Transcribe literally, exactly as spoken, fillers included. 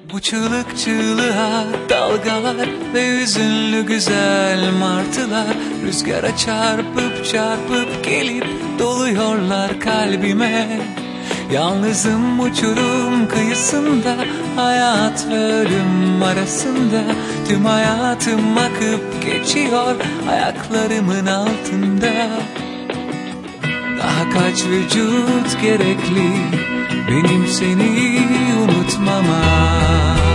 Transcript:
Bu çığlık çığlığa dalgalar ve hüzünlü güzel martılar rüzgara çarpıp çarpıp gelip doluyorlar kalbime. Yalnızım uçurum kıyısında, hayat ve ölüm arasında. Tüm hayatım akıp geçiyor ayaklarımın altında. Daha kaç vücut gerekli benim seni unutmama?